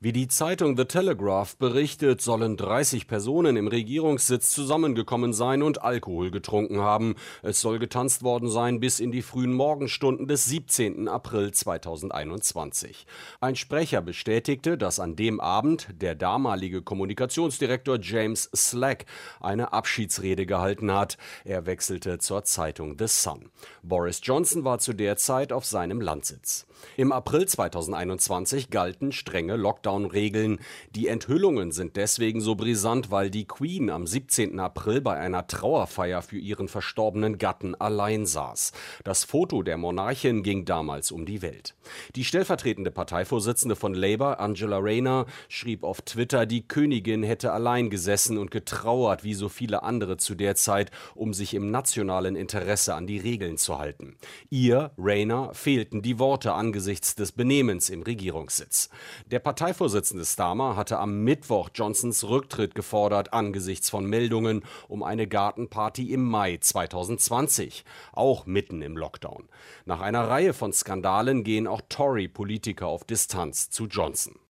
Wie die Zeitung The Telegraph berichtet, sollen 30 Personen im Regierungssitz zusammengekommen sein und Alkohol getrunken haben. Es soll getanzt worden sein bis in die frühen Morgenstunden des 17. April 2021. Ein Sprecher bestätigte, dass an dem Abend der damalige Kommunikationsdirektor James Slack eine Abschiedsrede gehalten hat. Er wechselte zur Zeitung The Sun. Boris Johnson war zu der Zeit auf seinem Landsitz. Im April 2021 galten strenge Lockdown-Regeln. Die Enthüllungen sind deswegen so brisant, weil die Queen am 17. April bei einer Trauerfeier für ihren verstorbenen Gatten allein saß. Das Foto der Monarchin ging damals um die Welt. Die stellvertretende Parteivorsitzende von Labour, Angela Rayner, schrieb auf Twitter, die Königin hätte allein gesessen und getrauert, wie so viele andere zu der Zeit, um sich im nationalen Interesse an die Regeln zu halten. Ihr, Rayner, fehlten die Worte angesichts des Benehmens im Regierungssitz. Der Parteivorsitzende Starmer hatte am Mittwoch Johnsons Rücktritt gefordert angesichts von Meldungen um eine Gartenparty im Mai 2020, auch mitten im Lockdown. Nach einer Reihe von Skandalen gehen auch Tory-Politiker auf Distanz zu Johnson.